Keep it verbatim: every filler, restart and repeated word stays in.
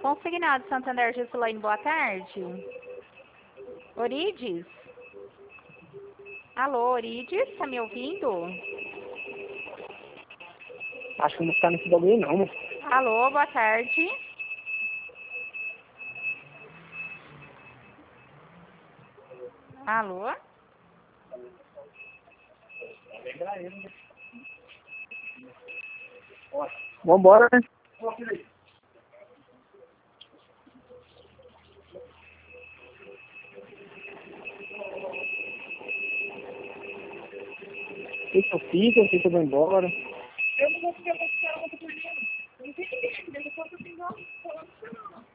Consignado Santander Gislaine, boa tarde. Orides? Alô, Orides, tá me ouvindo? Acho que não está nesse bagulho não, mano. Alô, boa tarde. Alô? Vambora, né? O que que eu fico, o que que eu vou embora. Eu não vou ficar pra ficar outra por mim. Não tem ninguém, deixa eu só assim, não.